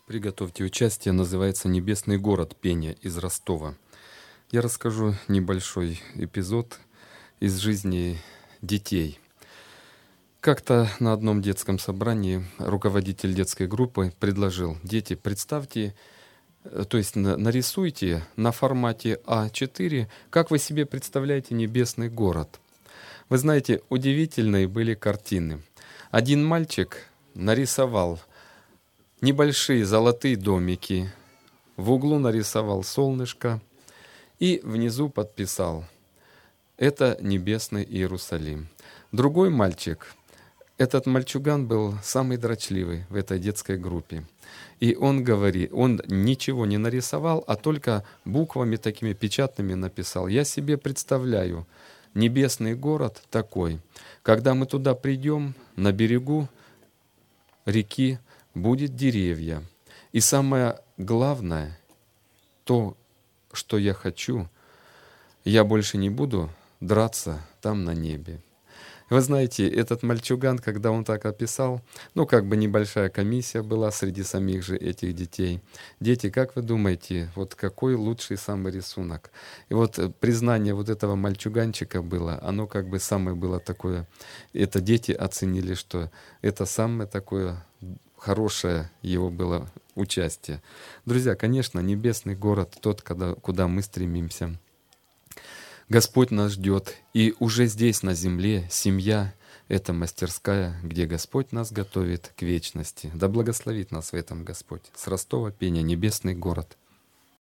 Приготовьте участие, называется «Небесный город. Пение» из Ростова. Я расскажу небольшой эпизод из жизни детей. Как-то на одном детском собрании руководитель детской группы предложил: дети, представьте, то есть нарисуйте на формате А4, как вы себе представляете небесный город. Вы знаете, удивительные были картины. Один мальчик нарисовал небольшие золотые домики, в углу нарисовал солнышко и внизу подписал: «Это небесный Иерусалим». Другой мальчик, этот мальчуган был самый дрочливый в этой детской группе. И он ничего не нарисовал, а только буквами такими печатными написал: «Я себе представляю небесный город такой. Когда мы туда придем, на берегу реки будет деревья. И самое главное, то, что я хочу, я больше не буду драться там на небе». Вы знаете, этот мальчуган, когда он так описал, небольшая комиссия была среди самих же этих детей. Дети, как вы думаете, вот какой лучший самый рисунок? И вот признание вот этого мальчуганчика было, оно самое было такое, это дети оценили, что это самое такое хорошее его было участие. Друзья, конечно, небесный город, тот, куда мы стремимся. Господь нас ждет, и уже здесь, на земле, семья — это мастерская, где Господь нас готовит к вечности. Да благословит нас в этом Господь. С Ростова, пение «Небесный город».